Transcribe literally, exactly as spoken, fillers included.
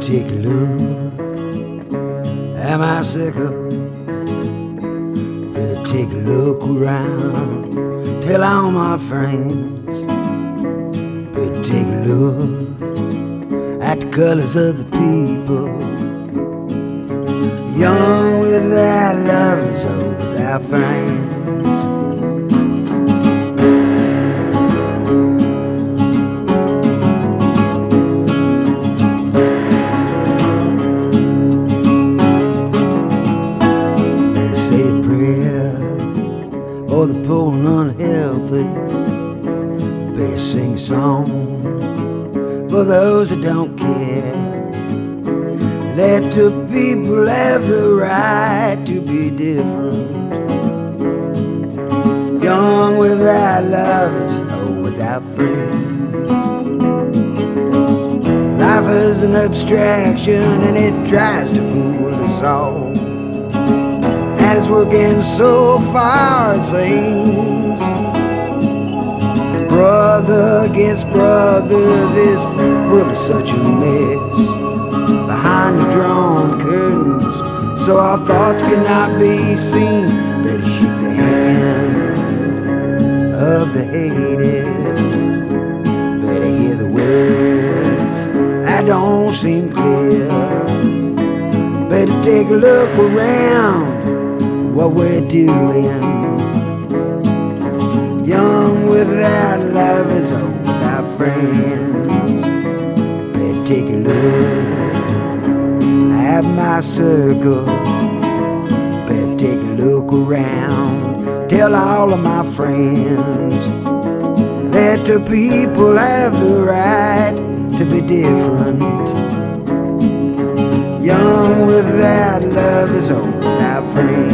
take a look at my circle. Better take a look around. Tell all my friends. Better take a look at the colors of the people. Young without lovers, old without friends. For the poor and unhealthy, better sing a song for those that don't care. Let the people have the right to be different. Young without lovers, old without friends. Life is an abstraction and it tries to fool us all. And it's working so far, it seems. Brother against brother, this world is such a mess. Behind the drawn curtains, so our thoughts cannot be seen. Better shake the hand of the hated. Better hear the words that don't seem clear. Better take a look around what we're doing. Young without lovers, old without friends. Better take a look at my circle. Better take a look around. Tell all of my friends. Let the people have the right to be different. Young without lovers, old without friends.